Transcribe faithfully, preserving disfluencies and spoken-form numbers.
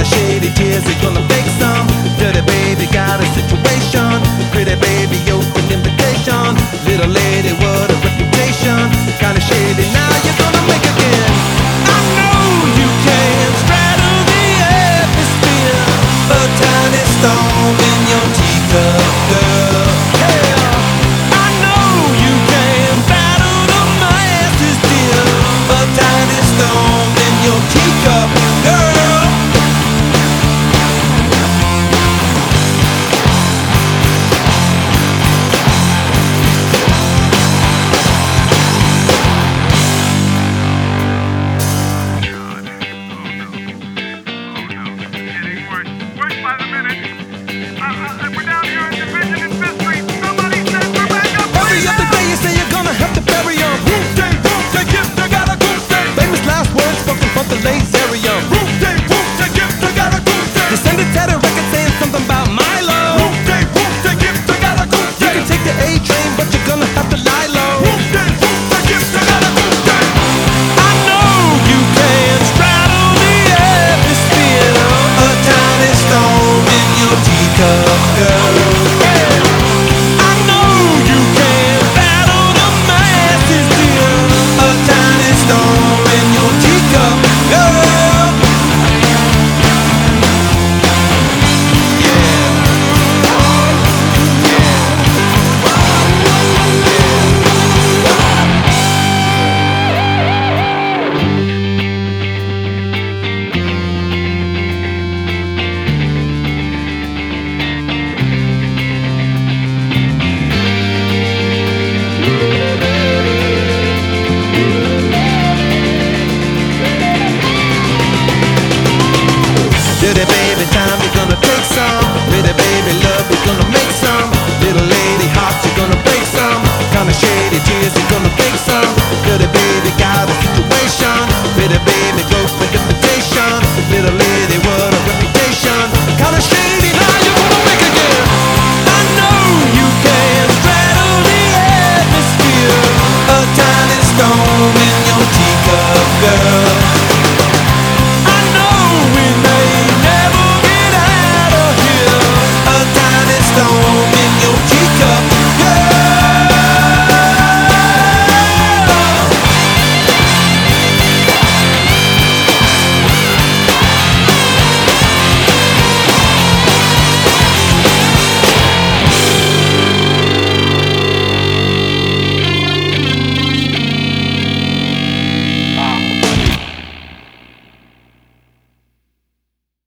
Kinda shady tears, you're gonna fake some. Dirty baby got a situation. Pretty baby open invitation. Little lady, what a reputation. Kinda shady, now you're gonna make again. I know you can straddle the atmosphere. A tiny storm in your teacup, girl. Yeah, I know you can battle the masses, dear. A tiny storm in your teacup, girl. Dirty baby time, you're gonna take some. Pretty baby love, you're gonna make some. Little lady heart, you're gonna break some. Kinda shady tears, you're gonna fake some. Dirty